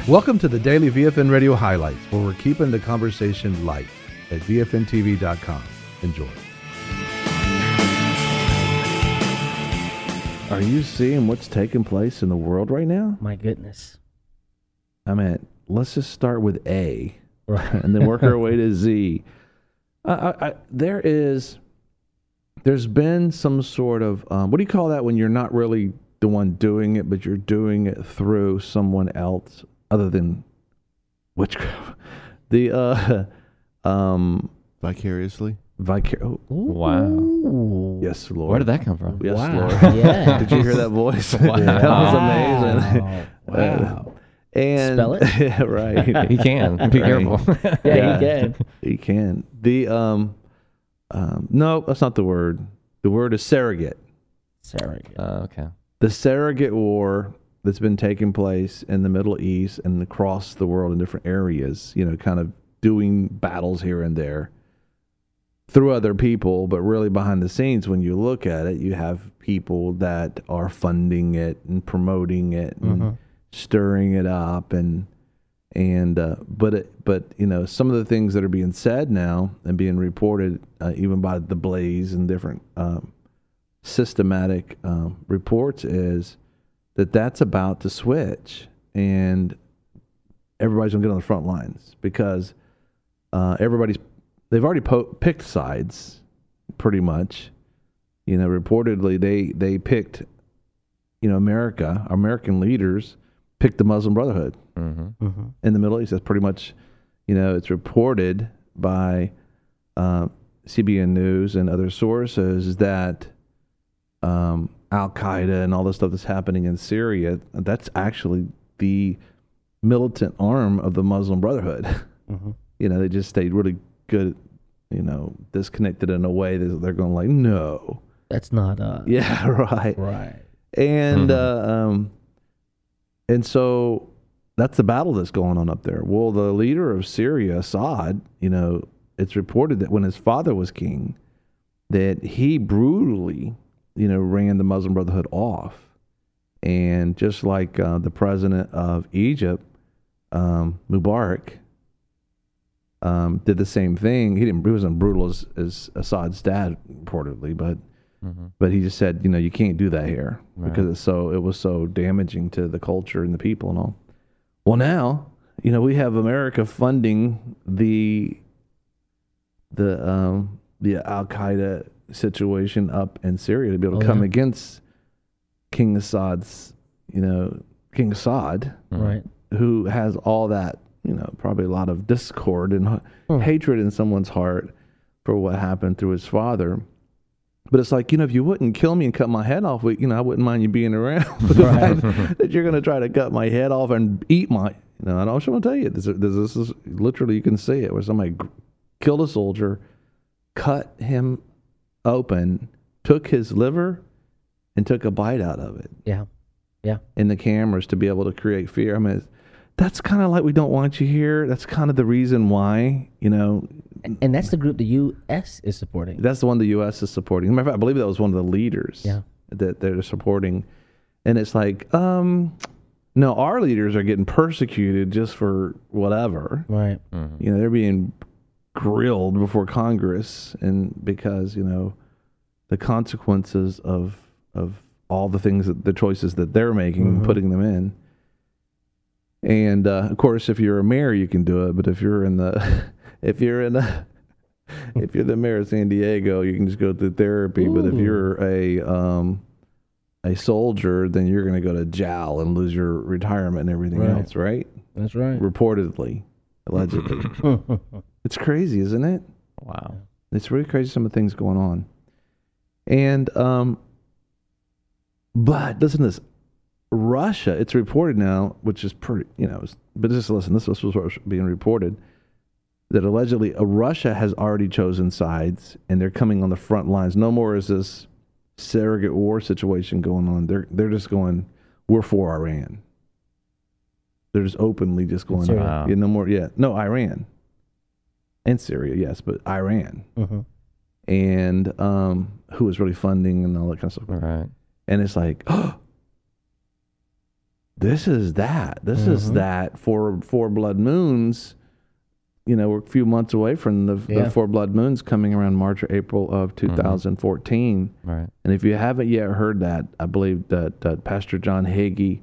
Welcome to the Daily VFN Radio Highlights, where we're keeping the conversation light at VFNTV.com. Enjoy. Are you seeing what's taking place in the world right now? My goodness. I mean, let's just start with A, Right. and then work our way to Z. There's been some sort of, what do you call that when you're not really the one doing it, but you're doing it through someone else other than witchcraft? Vicariously? Wow. Yes, Lord. Where did that come from? Yes, Wow. Lord. Yeah. Did you hear that voice? Wow. That was amazing. Wow. And Spell it? Yeah, right. He can. Be Right. careful. Yeah, you can. He can. No, that's not the word. The word is surrogate. Surrogate. Okay. The surrogate war that's been taking place in the Middle East and across the world in different areas, kind of doing battles here and there through other people, but really behind the scenes, when you look at it, you have people that are funding it and promoting it and stirring it up but some of the things that are being said now and being reported even by the Blaze and different systematic reports is that's about to switch, and everybody's gonna get on the front lines because they've already picked sides pretty much. Reportedly they picked, American leaders picked the Muslim Brotherhood in the Middle East. That's pretty much, it's reported by CBN News and other sources that Al-Qaeda and all the stuff that's happening in Syria, that's actually the militant arm of the Muslim Brotherhood. They just stayed really good, disconnected in a way that they're going like, no. That's not Yeah, right. right. And and so that's the battle that's going on up there. Well, the leader of Syria, Assad, it's reported that when his father was king, that he brutally, ran the Muslim Brotherhood off. And just like the president of Egypt, Mubarak, did the same thing. He wasn't brutal as Assad's dad, reportedly, but he just said, you can't do that here because it was so damaging to the culture and the people and all. Well, now, we have America funding the Al-Qaeda situation up in Syria to be able to come against King Assad's, King Assad, Right. who has all that, probably a lot of discord and hatred in someone's heart for what happened through his father. But it's like, if you wouldn't kill me and cut my head off, I wouldn't mind you being around. But the fact that you're going to try to cut my head off and eat my, and I also want to tell you, this is literally, you can see it, where somebody killed a soldier, cut him open, took his liver, and took a bite out of it. Yeah. Yeah. In the cameras to be able to create fear. I mean, that's kind of like, we don't want you here. That's kind of the reason why, And that's the group the U.S. is supporting. That's the one the U.S. is supporting. As a matter of fact, I believe that was one of the leaders that they're supporting. And it's like, no, our leaders are getting persecuted just for whatever. Right. They're being grilled before Congress, and because, the consequences of all the things, the choices that they're making and putting them in. And of course, if you're a mayor, you can do it. But if you're if you're the mayor of San Diego, you can just go through therapy. Ooh. But if you're a soldier, then you're going to go to jail and lose your retirement and everything else, right? That's right. Reportedly, allegedly. It's crazy, isn't it? Wow. It's really crazy, some of the things going on. And but listen to this. Russia, it's reported now, which is pretty, but just listen, this was what was being reported, that allegedly Russia has already chosen sides and they're coming on the front lines. No more is this surrogate war situation going on. They're just going, we're for Iran. They're just openly just going, Syria. no more, no, Iran. And Syria, yes, but Iran. And who is really funding and all that kind of stuff. Right. And it's like, this is that. This is that for blood moons. You know, we're a few months away from the four blood moons coming around March or April of 2014. Right. And if you haven't yet heard that, I believe that Pastor John Hagee,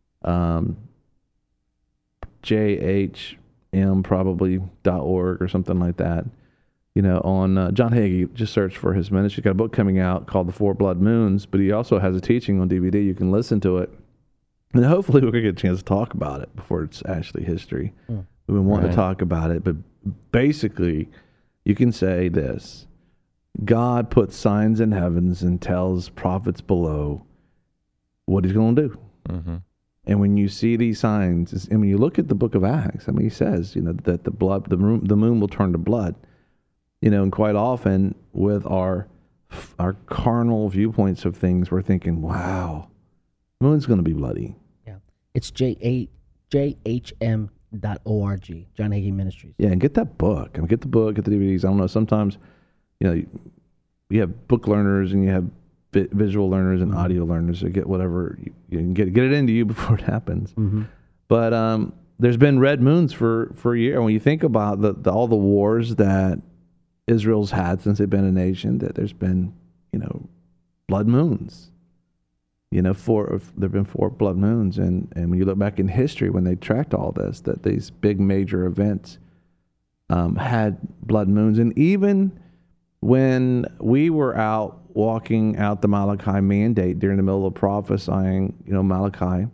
JHM probably.org or something like that, you know, on John Hagee, just search for his ministry. He's got a book coming out called The Four Blood Moons, but he also has a teaching on DVD. You can listen to it. And hopefully we're going to get a chance to talk about it before it's actually history. We've been wanting to talk about it, but basically you can say this: God puts signs in heavens and tells prophets below what he's going to do. And when you see these signs, and when you look at the book of Acts, I mean, he says, you know, that the moon will turn to blood, you know, and quite often with our carnal viewpoints of things, we're thinking, wow, the moon's going to be bloody. Yeah. It's JHM.org, John Hagee Ministries. Yeah, and get that book. I mean, get the book, get the DVDs. I don't know, sometimes, you know, you have book learners and you have visual learners and audio learners. So get whatever, you can get it into you before it happens. But there's been red moons for a year. When you think about all the wars that Israel's had since they've been a nation, that there's been, you know, blood moons. You know, there've been 4 blood moons, and when you look back in history, when they tracked all this, that these big major events had blood moons, and even when we were out walking out the Malachi mandate during the middle of prophesying, you know, Malachi,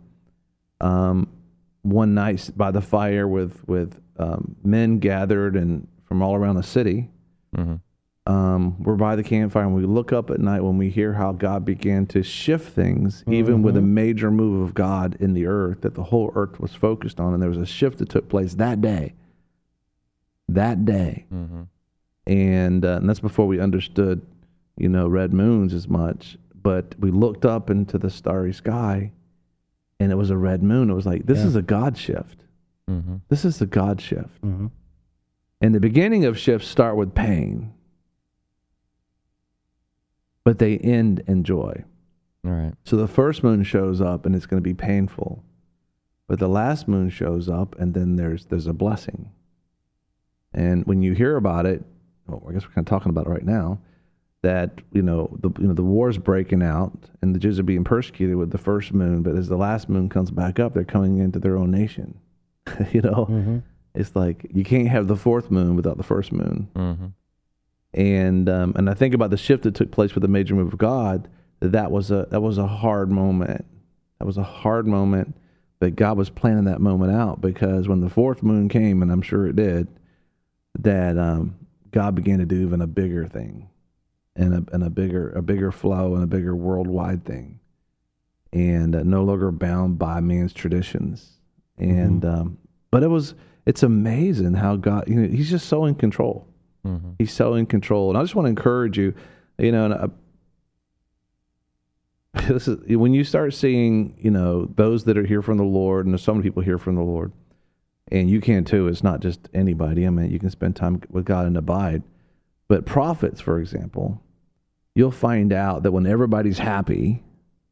one night by the fire with men gathered and from all around the city. We're by the campfire, and we look up at night when we hear how God began to shift things, even with a major move of God in the earth, that the whole earth was focused on, and there was a shift that took place that day. And that's before we understood, you know, red moons as much. But we looked up into the starry sky, and it was a red moon. It was like, this is a God shift. This is the God shift. And the beginning of shifts start with pain, but they end in joy. All right. So the first moon shows up and it's going to be painful, but the last moon shows up and then there's a blessing. And when you hear about it, well, I guess we're kind of talking about it right now, that the war's breaking out and the Jews are being persecuted with the first moon, but as the last moon comes back up, they're coming into their own nation. It's like you can't have the fourth moon without the first moon. And I think about the shift that took place with the major move of God. That was a hard moment. That was a hard moment, but God was planning that moment out, because when the fourth moon came, and I'm sure it did, that God began to do even a bigger thing, and a bigger flow, and a bigger worldwide thing, and no longer bound by man's traditions. And but it's amazing how God, he's just so in control. He's so in control. And I just want to encourage you, this is when you start seeing, those that are here from the Lord, and there's so many people here from the Lord, and you can too. It's not just anybody. I mean, you can spend time with God and abide. But prophets, for example, you'll find out that when everybody's happy,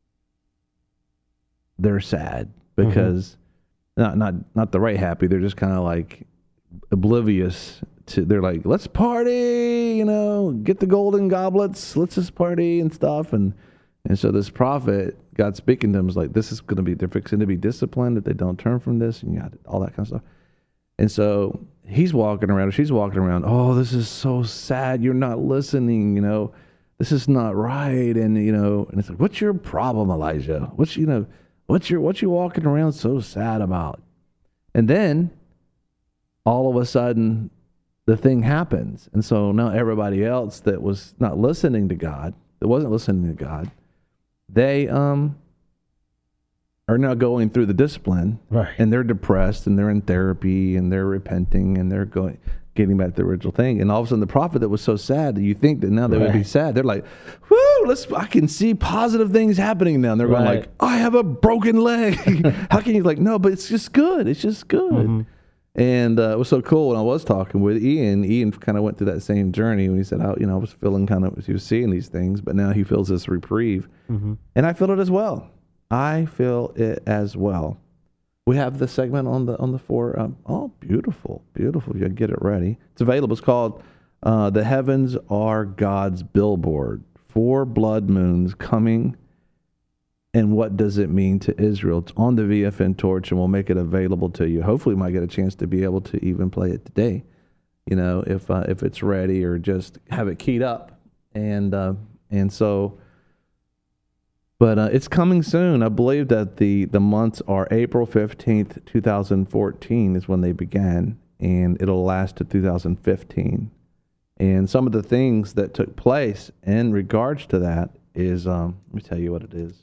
they're sad, because not the right happy. They're just kind of like oblivious to. They're like, let's party, get the golden goblets, let's just party and stuff. And so this prophet, God speaking to him, is like, this is going to be, they're fixing to be disciplined if they don't turn from this, and all that kind of stuff. And so he's walking around, or she's walking around, oh, this is so sad. You're not listening, this is not right. And, and it's like, what's your problem, Elijah? What you walking around so sad about? And then all of a sudden the thing happens. And so now everybody else that was not listening to God, that wasn't listening to God, they are now going through the discipline, right? And they're depressed, and they're in therapy, and they're repenting, and they're getting back to the original thing. And all of a sudden the prophet that was so sad, that you think that now they would be sad, they're like, woo, I can see positive things happening now. And they're going like, I have a broken leg. How can you, like, no, but it's just good. It's just good. And it was so cool when I was talking with Ian. Ian kind of went through that same journey when he said, I was feeling he was seeing these things, but now he feels this reprieve. And I feel it as well. I feel it as well. We have the segment on the four. Oh, beautiful, beautiful. You get it ready. It's available. It's called "The Heavens Are God's Billboard." 4 blood moons coming, and what does it mean to Israel? It's on the VFN Torch, and we'll make it available to you. Hopefully, we might get a chance to be able to even play it today. You know, if it's ready, or just have it keyed up, and so. But it's coming soon. I believe that the months are April 15th, 2014 is when they began, and it'll last to 2015. And some of the things that took place in regards to that is, let me tell you what it is.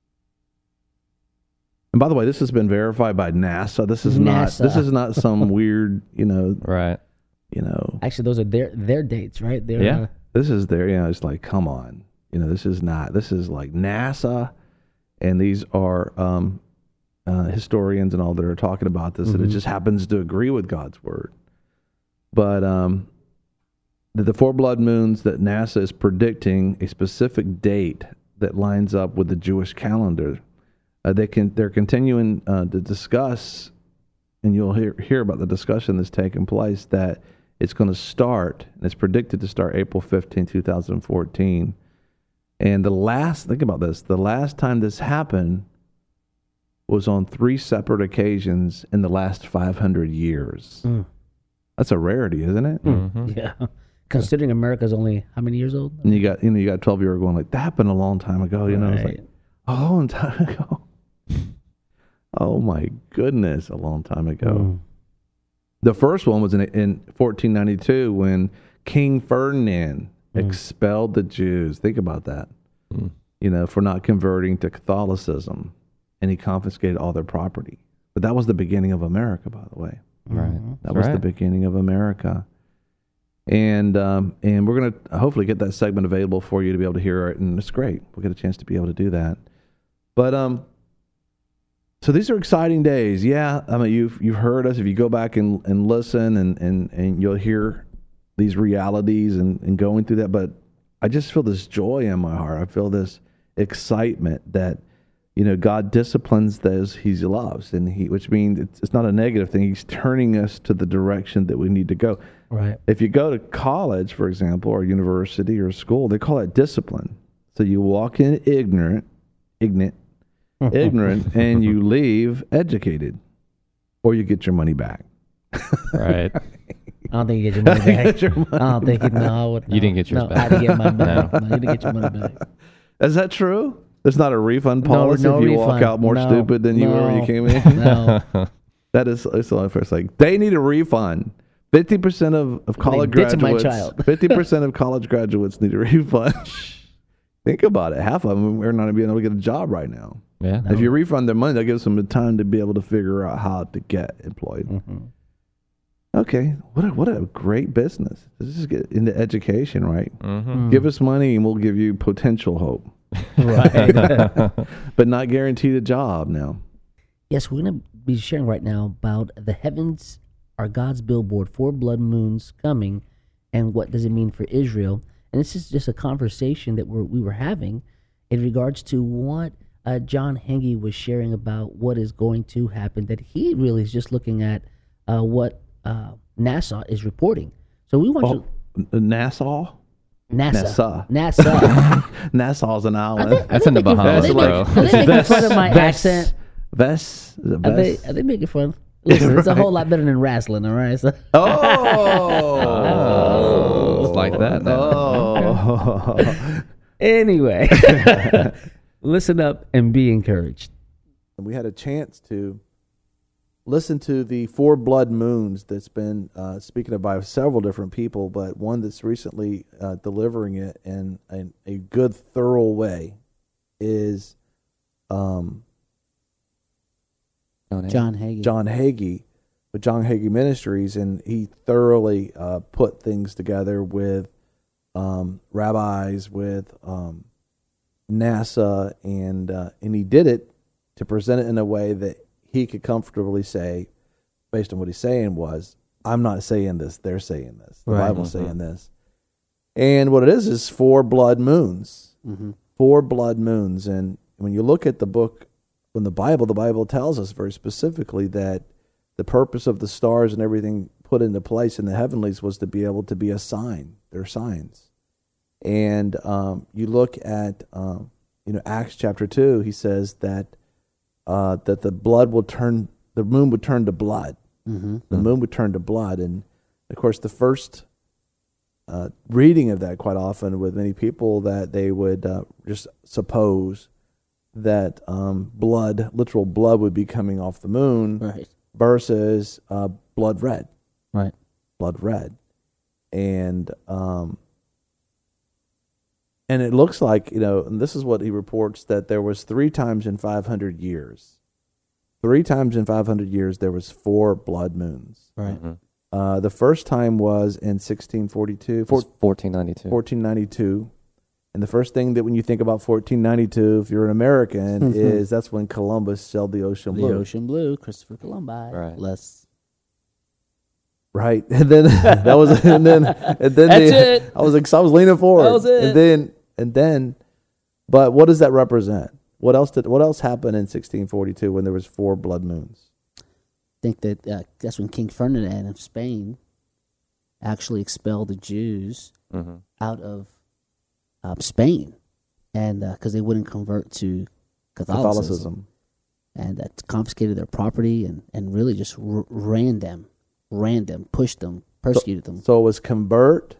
And by the way, this has been verified by NASA. This is not some weird, Right. Actually, those are their dates, right? Yeah. This is their, it's like, come on. This is like NASA, and these are historians and all that are talking about this, and it just happens to agree with God's word. But the 4 blood moons that NASA is predicting a specific date that lines up with the Jewish calendar. They're continuing to discuss, and you'll hear about the discussion that's taking place, that it's going to start, and it's predicted to start April 15, 2014. And think about this, the last time this happened was on 3 separate occasions in the last 500 years. That's a rarity, isn't it? Yeah. Considering America's only how many years old? And you got 12-year-old going like, that happened a long time ago. It's like, a long time ago. Oh my goodness, a long time ago. The first one was in 1492 when King Ferdinand expelled the Jews. Think about that. For not converting to Catholicism, and he confiscated all their property. But that was the beginning of America, by the way. Right. That was the beginning of America. And we're going to hopefully get that segment available for you to be able to hear it, and it's great. We'll get a chance to be able to do that. But so these are exciting days. Yeah, I mean you've heard us. If you go back and listen, and you'll hear these realities and going through that. But I just feel this joy in my heart. I feel this excitement that God disciplines those He loves, and which means it's not a negative thing. He's turning us to the direction that we need to go. Right. If you go to college, for example, or university or school, they call it discipline. So you walk in ignorant, and you leave educated, or you get your money back. Right. I don't think you get your money back. I don't think you didn't get yours back. I had to get my money back. No, you didn't get your money back. Is that true? There's not a refund policy no if you refund. walk out more stupid than you were when you came in? No. That is, it's the only first, like, they need a refund. 50% of college graduates. 50% of college graduates need a refund. Think about it. Half of them are not going to be able to get a job right now. Yeah. If you refund their money, that gives them the time to be able to figure out how to get employed. Okay, what a great business. Let's just get into education, right? Give us money and we'll give you potential hope. Right. But not guaranteed a job now. Yes, we're going to be sharing right now about the heavens are God's billboard, 4 blood moons coming, and what does it mean for Israel. And this is just a conversation that we were having in regards to what John Hagee was sharing about what is going to happen, that he really is just looking at what NASA is reporting. So we want Nassau? NASA. Nassau's an island. That's in the Bahamas, bro. Are they making fun of my accent? Are they making fun? Listen, it's a whole lot better than wrestling, all right? So. It's like that now. Anyway, listen up and be encouraged. We had a chance to listen to the 4 blood moons that's been speaken of by several different people, but one that's recently delivering it in a good, thorough way is John Hagee. John Hagee with John Hagee Ministries, and he thoroughly put things together with rabbis, with NASA, and he did it to present it in a way that he could comfortably say, based on what he's saying, was, I'm not saying this, they're saying this. The Bible's saying this. And what it is 4 blood moons. 4 blood moons. And when you look at the book when the Bible tells us very specifically that the purpose of the stars and everything put into place in the heavenlies was to be able to be a sign. They're signs. And you look at Acts chapter 2. He says that the moon would turn to blood. Mm-hmm. The moon would turn to blood, and of course, the first reading of that quite often with many people that they would just suppose that literal blood would be coming off the moon, Right. versus blood red. Right. Blood red. And it looks like, and this is what he reports, that there was 3 times in 500 years. 3 times in 500 years there was 4 blood moons. Right. Mm-hmm. The first time was in 1642, 1492. 1492. And the first thing that when you think about 1492, if you're an American, is that's when Columbus sailed the ocean blue. The Ocean Blue, Christopher Columbus. Right. Right, and then that was, and then it. I was leaning forward. That was it. And then, but what does that represent? What else happened in 1642 when there was 4 blood moons? I think that that's when King Ferdinand of Spain actually expelled the Jews Mm-hmm. out of Spain, and because they wouldn't convert to Catholicism. And that confiscated their property and really just ran them, pushed them, persecuted them. So it was convert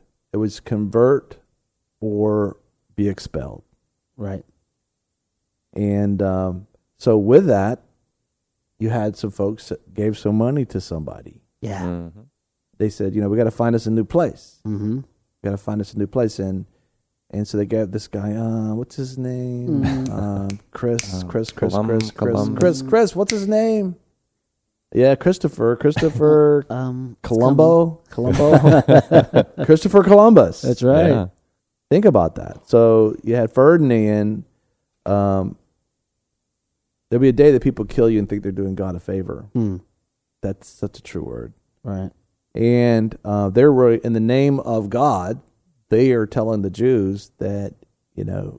or be expelled. Right. And so with that, you had some folks that gave some money to somebody. Yeah. Mm-hmm. They said, we got to find us a new place. Mm-hmm. We got to find us a new place. And so they gave this guy, what's his name? Chris, what's his name? Yeah, Christopher Colombo. Christopher Columbus. That's right. Yeah. Think about that. So you had Ferdinand. There'll be a day that people kill you and think they're doing God a favor. Mm. That's such a true word. Right. And they're really, in the name of God, they are telling the Jews that, you're going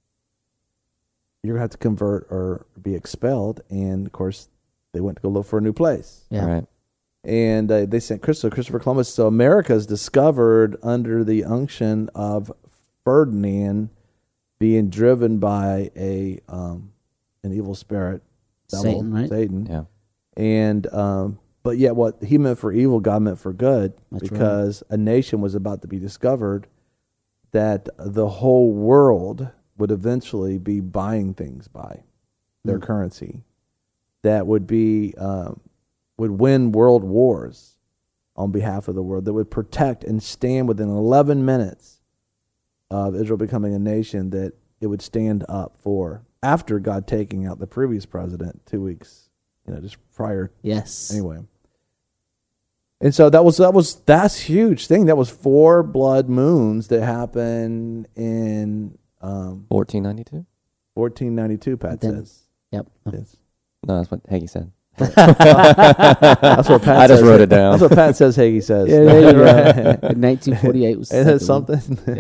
to have to convert or be expelled. And, of course, they went to go look for a new place. Yeah. Right. And they sent Christopher Columbus. So America is discovered under the unction of Ferdinand being driven by an evil spirit. Satan, right? Satan. Yeah. And but yet what he meant for evil, God meant for good. That's because a nation was about to be discovered that the whole world would eventually be buying things by their currency. That would be would win world wars on behalf of the world. That would protect and stand within 11 minutes of Israel becoming a nation, that it would stand up for after God taking out the previous president 2 weeks, just prior. Yes. Anyway. And so that's a huge thing. That was 4 blood moons that happened in 1492? 1492, Pat Then- says. Yep. Yes. No, that's what Hagee said. That's what Pat I just says. wrote it down. That's what Pat says Hagee says. Yeah, there you go. Right. In 1948 was the Isn't that second one. something?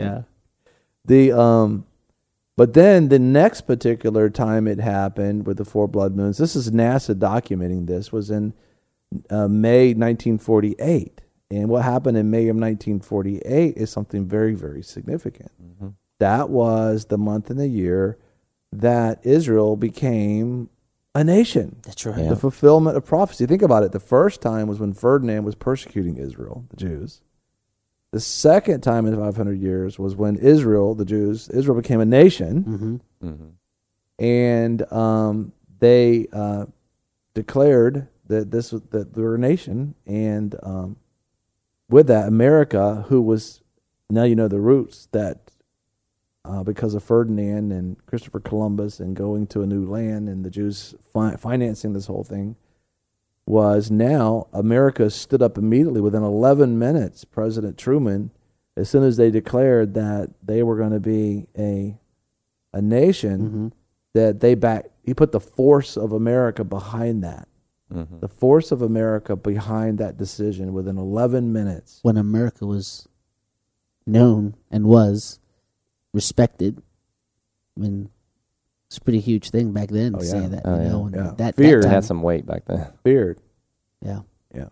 Yeah. But then the next particular time it happened with the 4 blood moons, this is NASA documenting this, was in May 1948. And what happened in May of 1948 is something very, very significant. Mm-hmm. That was the month and the year that Israel became a nation. That's right. Yeah. The fulfillment of prophecy. Think about it. The first time was when Ferdinand was persecuting Israel, the Jews. The second time in 500 years was when Israel became a nation, Mm-hmm. Mm-hmm. and they declared that that they were a nation, and with that, America, who was, now you know the roots, that because of Ferdinand and Christopher Columbus and going to a new land and the Jews financing this whole thing, was now America stood up immediately within 11 minutes. President Truman, as soon as they declared that they were going to be a nation, that he put the force of America behind that. Mm-hmm. The force of America behind that decision within 11 minutes. When America was known and was respected, when It's a pretty huge thing back then to yeah. say that. Oh, you yeah. know, and Yeah. that Fear. It time, had some weight back then. Feared. yeah.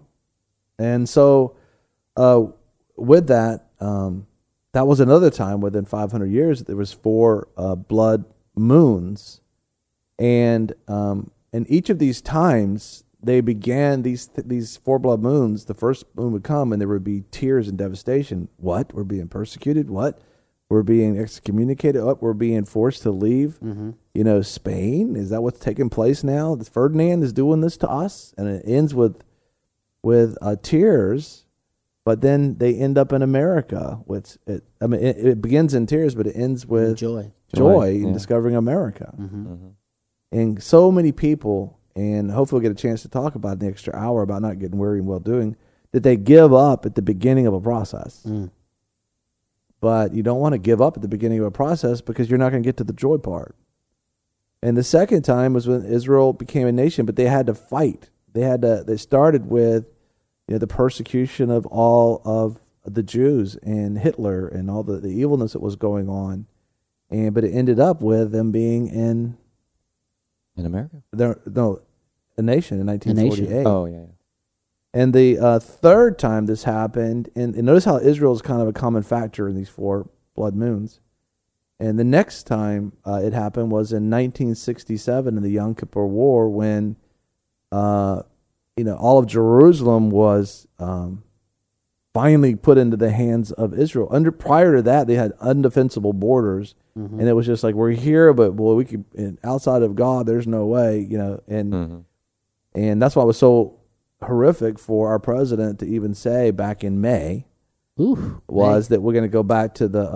And so, with that, that was another time within 500 years there was 4 blood moons, and each of these times they began these 4 blood moons. The first moon would come, and there would be tears and devastation. What? We're being persecuted. What? We're being excommunicated. What? We're being forced to leave. You know, Spain. Is that what's taking place now? Ferdinand is doing this to us, and it ends with tears, but then they end up in America. It begins in tears, but it ends with Joy. joy in yeah. discovering America. Mm-hmm. And so many people, and hopefully we'll get a chance to talk about in the extra hour about not getting weary and well doing, that they give up at the beginning of a process. But you don't want to give up at the beginning of a process because you're not going to get to the joy part. And the second time was when Israel became a nation, but they had to fight. They started with, you know, the persecution of all of the Jews and Hitler and all the evilness that was going on. But it ended up with them being in America? a nation in 1948. Oh, yeah. And the third time this happened, and notice how Israel is kind of a common factor in these 4 blood moons. And the next time it happened was in 1967 in the Yom Kippur War, when all of Jerusalem was finally put into the hands of Israel. Prior to that, they had undefensible borders, and it was just like, we're here, but boy, we could, outside of God, there's no way, and that's why it was so horrific for our president to even say back in May that we're going to go back to the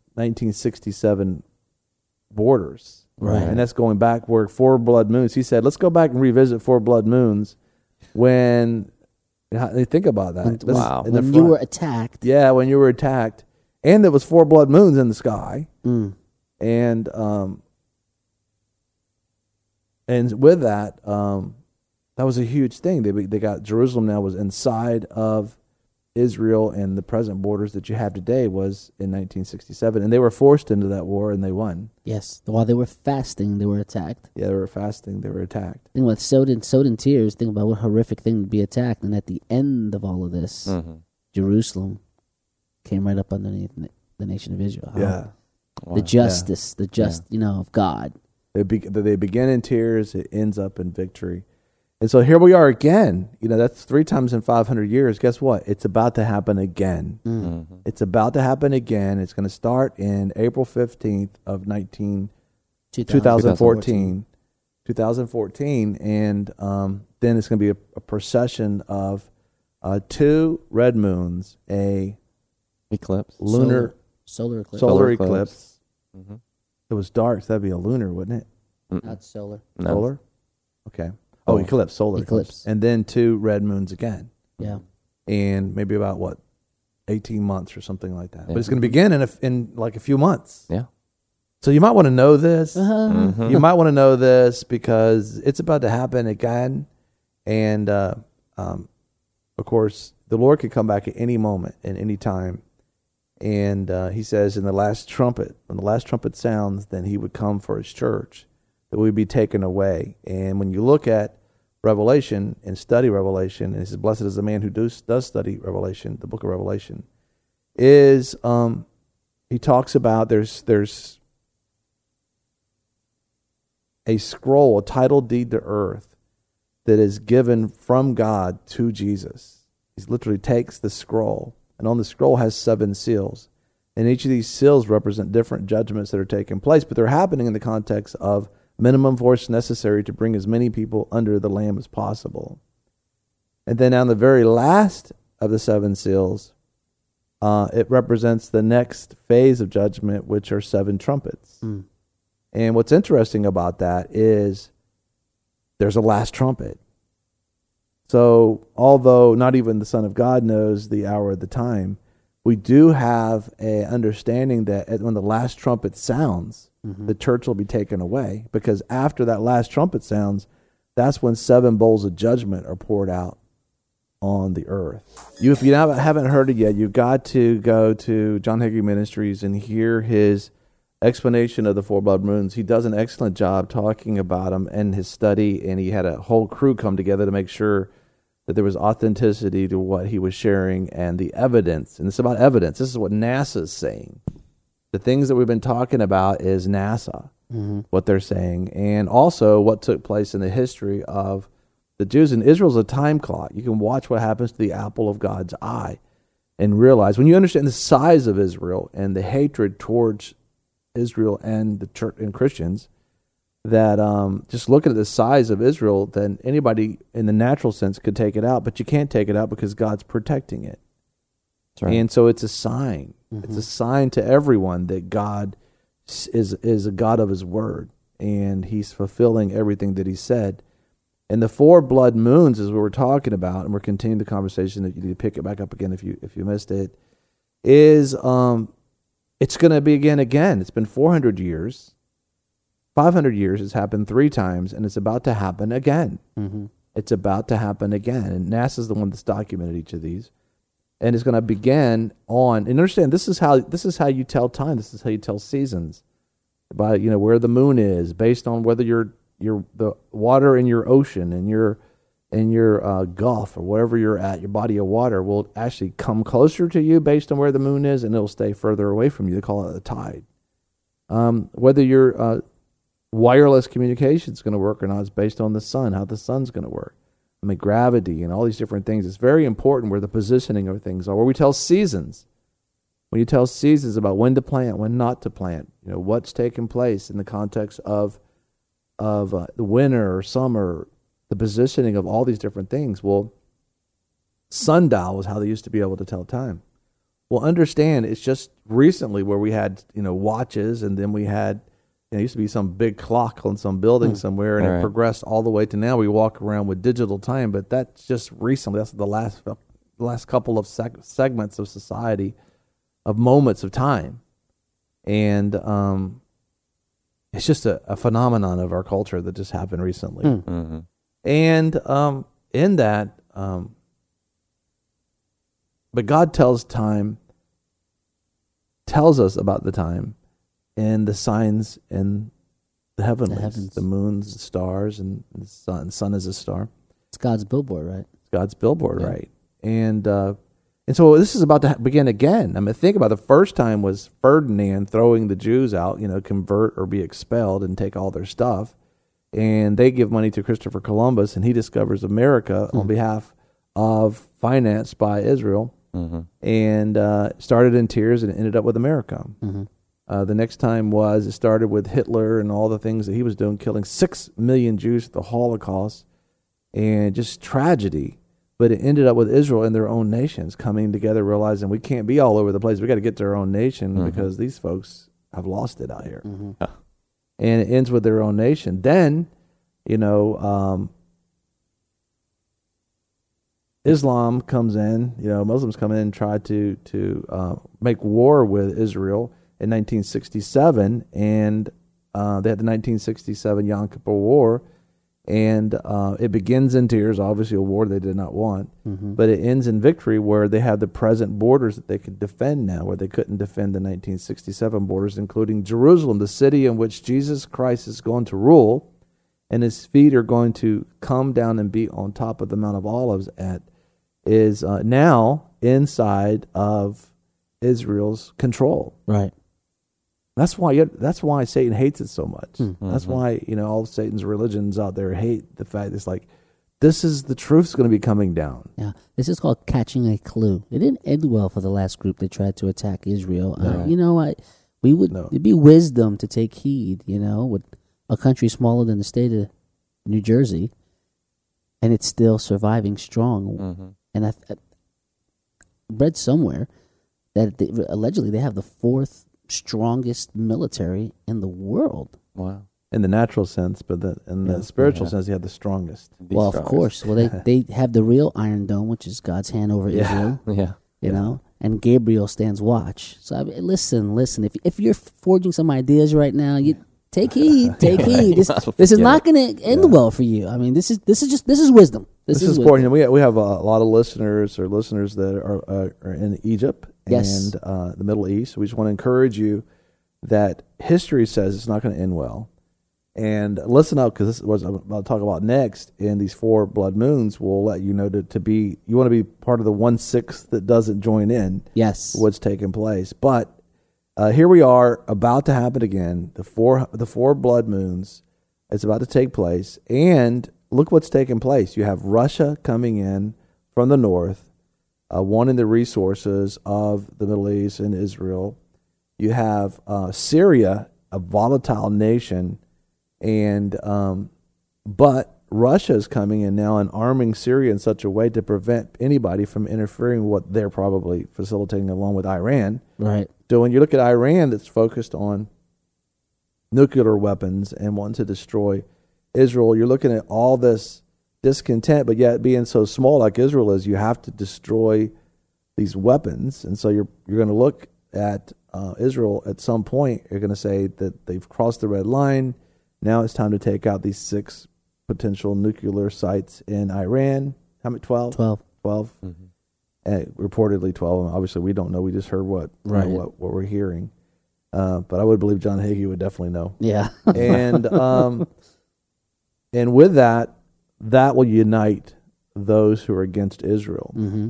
1967 borders. Right. And that's going back where 4 blood moons. He said, let's go back and revisit 4 blood moons when they think about that. Wow. In the When front. you were attacked. Yeah, when you were attacked. And there was 4 blood moons in the sky. And with that, that was a huge thing. They got Jerusalem now was inside of Israel, and the present borders that you have today was in 1967, and they were forced into that war, and they won. Yes. While they were fasting, they were attacked. Yeah, they were fasting. They were attacked. Think about sowed in tears. Think about what horrific thing to be attacked. And at the end of all of this, Jerusalem came right up underneath the nation of Israel. Yeah. Wow. The justice, of God. They begin in tears. It ends up in victory. And so here we are again. That's 3 times in 500 years. Guess what? It's about to happen again. It's about to happen again. It's going to start in April 15th of 2014. 2014. And then it's going to be a procession of 2 red moons, a eclipse, solar eclipse. Solar eclipse. Mm-hmm. It was dark, so that'd be a lunar, wouldn't it? Not solar. No. Solar? Okay. Oh, eclipse, solar eclipse. And then 2 red moons again. Yeah. And maybe about 18 months or something like that. Yeah. But it's going to begin in like a few months. Yeah. So you might want to know this. Mm-hmm. You might want to know this because it's about to happen again. And of course, the Lord could come back at any moment and any time. And he says, when the last trumpet sounds, then he would come for his church, that we'd be taken away. And when you look at Revelation and study Revelation, and he says, blessed is the man who does study Revelation, the book of Revelation, is he talks about there's a scroll, a title deed to earth that is given from God to Jesus. He literally takes the scroll, and on the scroll has 7 seals. And each of these seals represent different judgments that are taking place, but they're happening in the context of minimum force necessary to bring as many people under the Lamb as possible. And then on the very last of the 7 seals, it represents the next phase of judgment, which are 7 trumpets. And what's interesting about that is there's a last trumpet. So although not even the Son of God knows the hour of the time, we do have an understanding that when the last trumpet sounds, the church will be taken away, because after that last trumpet sounds, that's when 7 bowls of judgment are poured out on the earth. If you haven't heard it yet, you've got to go to John Hagee Ministries and hear his explanation of the four blood moons. He does an excellent job talking about them and his study, and he had a whole crew come together to make sure that there was authenticity to what he was sharing and the evidence. And it's about evidence. This is what NASA is saying. The things that we've been talking about is NASA, what they're saying, and also what took place in the history of the Jews. And Israel's a time clock. You can watch what happens to the apple of God's eye and realize, when you understand the size of Israel and the hatred towards Israel and the church and Christians, that just looking at the size of Israel, then anybody in the natural sense could take it out, but you can't take it out because God's protecting it. That's right. And so it's a sign. It's a sign to everyone that God is a God of his word, and he's fulfilling everything that he said. And the four blood moons is what we're talking about, and we're continuing the conversation. That you need to pick it back up again if you missed it. Is it's going to be again. It's been 400 years, 500 years. It's happened 3 times, and it's about to happen again. It's about to happen again, and NASA's the one that's documented each of these, and it's going to begin on. And understand, this is how you tell time. This is how you tell seasons, by where the moon is, based on whether you're the water in your ocean and your Gulf or wherever you're at, your body of water will actually come closer to you based on where the moon is, and it'll stay further away from you. They call it the tide. Whether your wireless communication is going to work or not is based on the sun, how the sun's going to work. I mean, gravity and all these different things. It's very important where the positioning of things are. Where we tell seasons. When you tell seasons about when to plant, when not to plant, what's taking place in the context of the winter or summer, the positioning of all these different things. Well, sundial was how they used to be able to tell time. Well, understand, it's just recently where we had, watches, and then we had, it used to be some big clock on some building somewhere, and it progressed all the way to now we walk around with digital time, but that's just recently. That's the last couple of segments of society, of moments of time. And it's just a phenomenon of our culture that just happened recently. And in that, but God tells us about the time and the signs in the heavens. The moons, the stars, and the sun. Sun is a star. It's God's billboard, right? It's God's billboard, right? And so this is about to begin again. I mean, think about it. The first time was Ferdinand throwing the Jews out, convert or be expelled and take all their stuff. And they give money to Christopher Columbus, and he discovers America on behalf of, financed by Israel, and started in tears and ended up with America. The next time it started with Hitler and all the things that he was doing, killing 6 million Jews at the Holocaust, and just tragedy. But it ended up with Israel and their own nations coming together, realizing we can't be all over the place. We got to get to our own nation because these folks have lost it out here. And it ends with their own nation. Then, Islam comes in. Muslims come in and try to make war with Israel in 1967, and they had the 1967 Yom Kippur War. And it begins in tears, obviously a war they did not want, but it ends in victory where they have the present borders that they could defend now, where they couldn't defend the 1967 borders, including Jerusalem, the city in which Jesus Christ is going to rule, and his feet are going to come down and be on top of the Mount of Olives is now inside of Israel's control. Right. That's why Satan hates it so much. That's why all of Satan's religions out there hate the fact it's like, this is the truth's going to be coming down. Yeah, this is called catching a clue. It didn't end well for the last group that tried to attack Israel. It'd be wisdom to take heed. With a country smaller than the state of New Jersey, and it's still surviving strong. And I read somewhere that allegedly they have the 4th strongest military in the world. Wow. In the natural sense, but in the spiritual sense, they have the strongest. Well, of course. Well, they have the real Iron Dome, which is God's hand over Israel. And Gabriel stands watch. So listen. If you're forging some ideas right now, you take heed. Take heed. This is not going to end well for you. I mean, this is wisdom. This is important. We have a lot of listeners that are in Egypt and the Middle East. We just want to encourage you that history says it's not going to end well. And listen up, because this is what I'm about to talk about next. In these 4 blood moons, will let you know to be, you want to be part of the 1/6 that doesn't join in. Yes. What's taking place. But here we are, about to happen again. The four blood moons. It's about to take place, and look what's taking place. You have Russia coming in from the north, wanting the resources of the Middle East and Israel. You have Syria, a volatile nation. And but Russia is coming in now and arming Syria in such a way to prevent anybody from interfering with what they're probably facilitating along with Iran. Right. So when you look at Iran, that's focused on nuclear weapons and wanting to destroy Israel, you're looking at all this discontent, but yet being so small like Israel is, you have to destroy these weapons. And so you're going to look at Israel at some point. You're going to say that they've crossed the red line. Now it's time to take out these 6 potential nuclear sites in Iran. How many? 12? 12. Reportedly 12. Obviously, we don't know. We just heard what we're hearing. But I would believe John Hagee would definitely know. Yeah. And with that will unite those who are against Israel. Mm-hmm.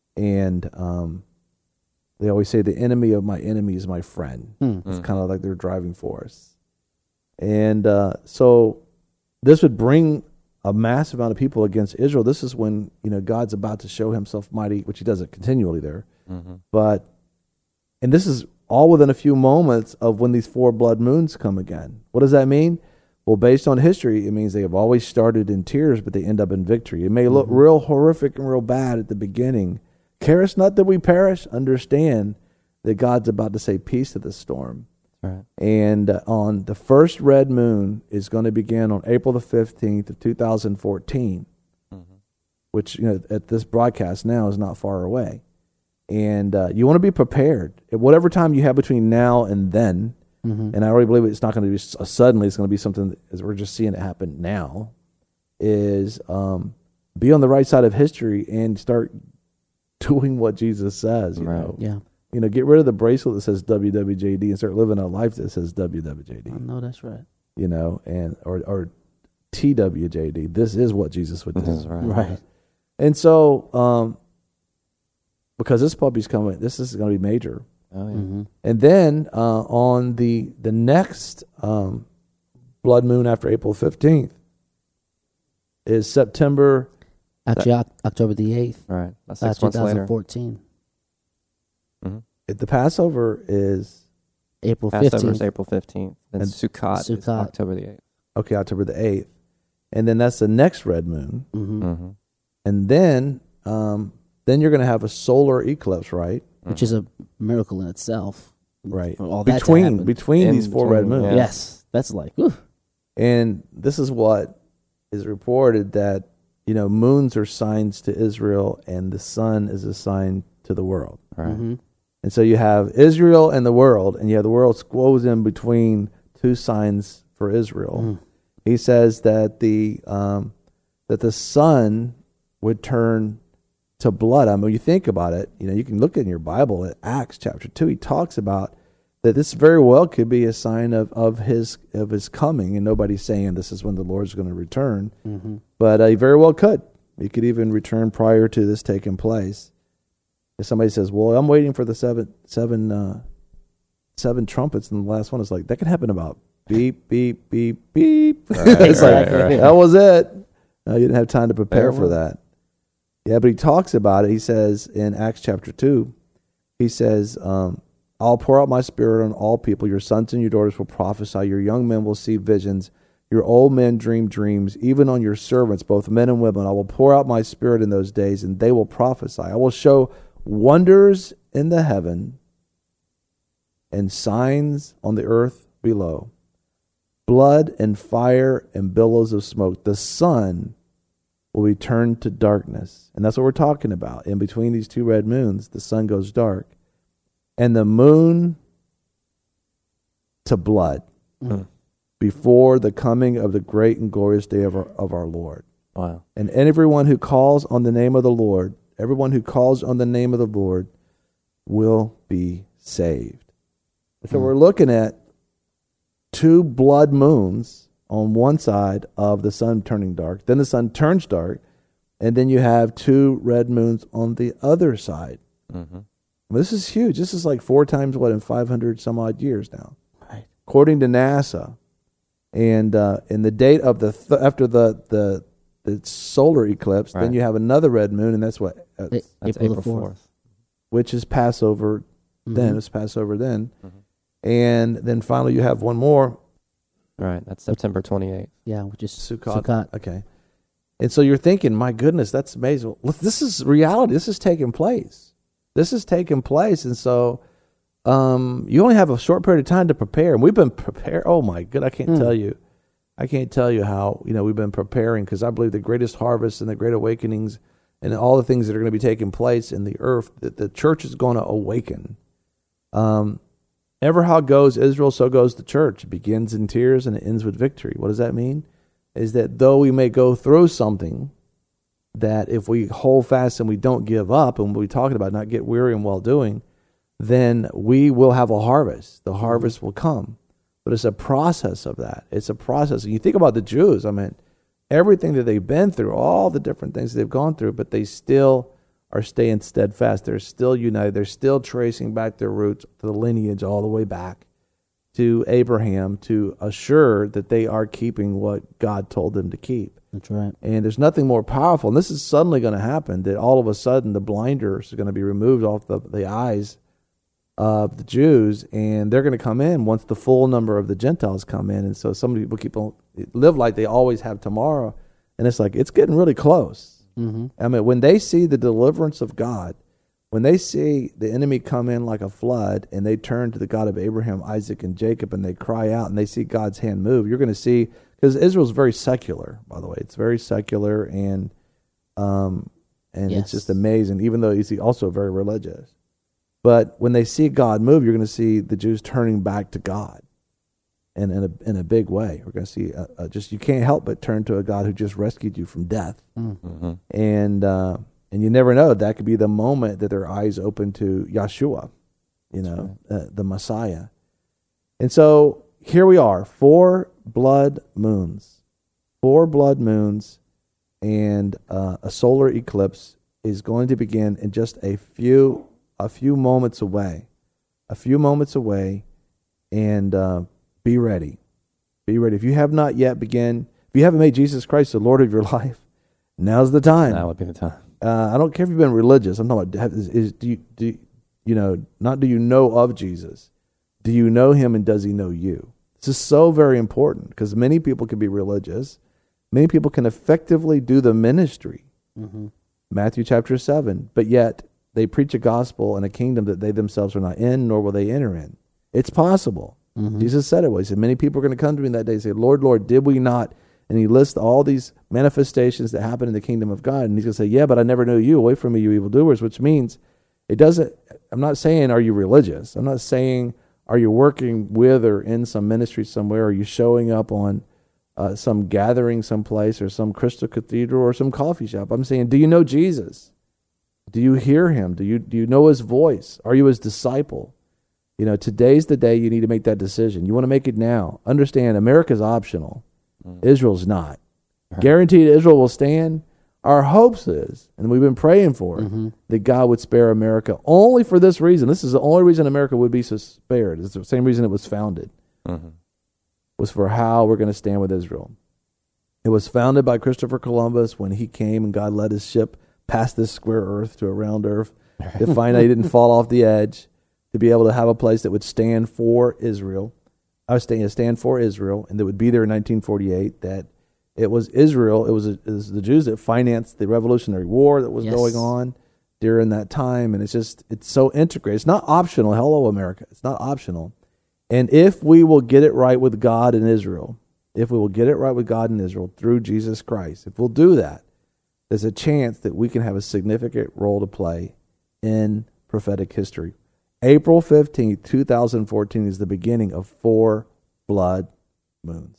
And they always say the enemy of my enemy is my friend. Mm-hmm. It's kind of like their driving force. And so this would bring a massive amount of people against Israel. This is when, God's about to show himself mighty, which he does it continually there. Mm-hmm. And this is all within a few moments of when these 4 blood moons come again. What does that mean? Well, based on history, it means they have always started in tears, but they end up in victory. It may look real horrific and real bad at the beginning. Care us not that we perish. Understand that God's about to say peace to the storm. Right. And on the first red moon is going to begin on April the 15th of 2014, which, at this broadcast now is not far away. And you want to be prepared. At whatever time you have between now and then, and I already believe it's not going to be suddenly, it's going to be something, as we're just seeing it happen now, is be on the right side of history and start doing what Jesus says, you know. Yeah. Get rid of the bracelet that says WWJD and start living a life that says WWJD. I know that's right. And or TWJD. This is what Jesus would do. That's right. Right. And so, because this puppy's coming, this is going to be major. Oh, yeah. Mm-hmm. And then on the next blood moon after April 15th is September. Actually, October the 8th. Right. That's 6 months later. 2014. The Passover is April 15th. Passover is April 15th. And Sukkot is October the 8th. Okay, October the 8th. And then that's the next red moon. Mm-hmm. Mm-hmm. And then you're going to have a solar eclipse, right? Which is a miracle in itself. Right. For all that to happen. Between these 4 red moons. Yeah. Yes. That's like, ooh. And this is what is reported, that, moons are signs to Israel and the sun is a sign to the world. Right. Mm-hmm. And so you have Israel and the world, and you have the world squoze in between 2 signs for Israel. He says that the sun would turn to blood. I mean, you think about it, you can look in your Bible at Acts chapter 2. He talks about that this very well could be a sign of his coming, and nobody's saying this is when the Lord's going to return. Mm-hmm. But he very well could. He could even return prior to this taking place. If somebody says, well, I'm waiting for the seven trumpets, and the last one is like, that could happen about beep, beep, beep, beep. It's like, that was it. You didn't have time to prepare for that. Yeah, but he talks about it. He says in Acts chapter 2, he says, I'll pour out my spirit on all people. Your sons and your daughters will prophesy. Your young men will see visions. Your old men dream dreams. Even on your servants, both men and women, I will pour out my spirit in those days, and they will prophesy. I will show wonders in the heaven and signs on the earth below, blood and fire and billows of smoke. The sun will be turned to darkness. And that's what we're talking about. In between these 2 red moons, the sun goes dark, and the moon to blood before the coming of the great and glorious day of our Lord. Wow. And everyone who calls on the name of the Lord, will be saved. So we're looking at 2 blood moons on one side of the sun turning dark. Then the sun turns dark, and then you have 2 red moons on the other side. Mm-hmm. This is huge. This is like 4 times what in 500 some odd years now, Right. according to NASA. And in the date of after the solar eclipse, then Right. you have another red moon, and that's what That's April the 4th. which is Passover. Then Mhm. it's Passover then, Mhm. and then finally you have one more. Right. That's September 28th. Yeah, which is Sukkot. Sukkot. Okay. And so you're thinking, my goodness, that's amazing. Look, this is reality. This is taking place. This is taking place. And so you only have a short period of time to prepare. And we've been prepared. Oh, my God. I can't tell you. I can't tell you how, we've been preparing, because I believe the greatest harvest and the great awakenings and all the things that are going to be taking place in the earth, that the church is going to awaken. Ever how it goes Israel, so goes the church. It begins in tears and it ends with victory. What does that mean? Is that though we may go through something, that if we hold fast and we don't give up, and we're talking about not get weary in well doing, then we will have a harvest. The harvest will come. But it's a process of that. It's a process. And you think about the Jews, I mean, everything that they've been through, all the different things they've gone through, but they still are staying steadfast. They're still united. They're still tracing back their roots to the lineage all the way back to Abraham, to assure that they are keeping what God told them to keep. That's right. And there's nothing more powerful. And this is suddenly going to happen, that all of a sudden the blinders are going to be removed off the eyes of the Jews, and they're going to come in once the full number of the Gentiles come in. And so some people live like they always have tomorrow. And it's like, it's getting really close. Mm-hmm. I mean, when they see the deliverance of God, when they see the enemy come in like a flood, and they turn to the God of Abraham, Isaac, and Jacob, and they cry out, and they see God's hand move, you're going to see, because Israel's very secular, by the way. It's very secular, and it's just amazing, even though he's also very religious. But when they see God move, you're going to see the Jews turning back to God, and in a big way. We're going to see just, you can't help but turn to a God who just rescued you from death. Mm-hmm. And you never know, that could be the moment that their eyes open to Yeshua, the Messiah. And so here we are, 4 blood moons, and a solar eclipse is going to begin in just a few moments away, and be ready. Be ready. If you have not yet if you haven't made Jesus Christ the Lord of your life, now's the time. That would be the time. I don't care if you've been religious. I'm talking about, do you know of Jesus? Do you know him, and does he know you? This is so very important, because many people can be religious. Many people can effectively do the ministry. Mm-hmm. Matthew chapter 7. But yet they preach a gospel and a kingdom that they themselves are not in, nor will they enter in. It's possible. Mm-hmm. Jesus said it was. He said, many people are going to come to me in that day and say, Lord, Lord, did we not? And he lists all these manifestations that happen in the kingdom of God. And he's going to say, yeah, but I never knew you. Away from me, you evildoers, which means I'm not saying, are you religious? I'm not saying, are you working with or in some ministry somewhere? Are you showing up on some gathering someplace, or some crystal cathedral, or some coffee shop? I'm saying, do you know Jesus? Do you hear him? Do you know his voice? Are you his disciple? Today's the day you need to make that decision. You want to make it now. Understand, America's optional. Israel's not. Guaranteed Israel will stand. Our hopes is, and we've been praying for it, that God would spare America only for this reason. This is the only reason America would be spared. It's the same reason it was founded. Was for how we're going to stand with Israel. It was founded by Christopher Columbus when he came and God led his ship past this square earth to a round earth to find out he didn't fall off the edge, to be able to have a place that would stand for Israel. I was stand for Israel, and that would be there in 1948. That it was Israel, it was the Jews that financed the Revolutionary War that was going on during that time, and it's so integrated. It's not optional. Hello, America. It's not optional. And if we will get it right with God in Israel, through Jesus Christ, if we'll do that, there's a chance that we can have a significant role to play in prophetic history. April 15th, 2014 is the beginning of 4 blood moons.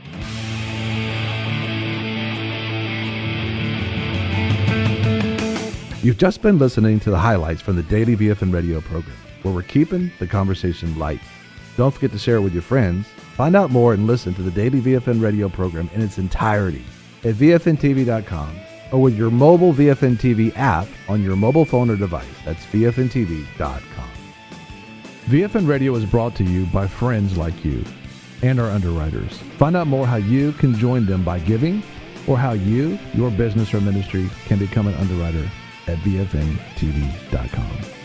You've just been listening to the highlights from the Daily VFN radio program, where we're keeping the conversation light. Don't forget to share it with your friends. Find out more and listen to the daily VFN radio program in its entirety at VFNTV.com or with your mobile VFN TV app on your mobile phone or device. That's VFNTV.com. VFN Radio is brought to you by friends like you and our underwriters. Find out more how you can join them by giving or how you, your business or ministry can become an underwriter at VFNTV.com.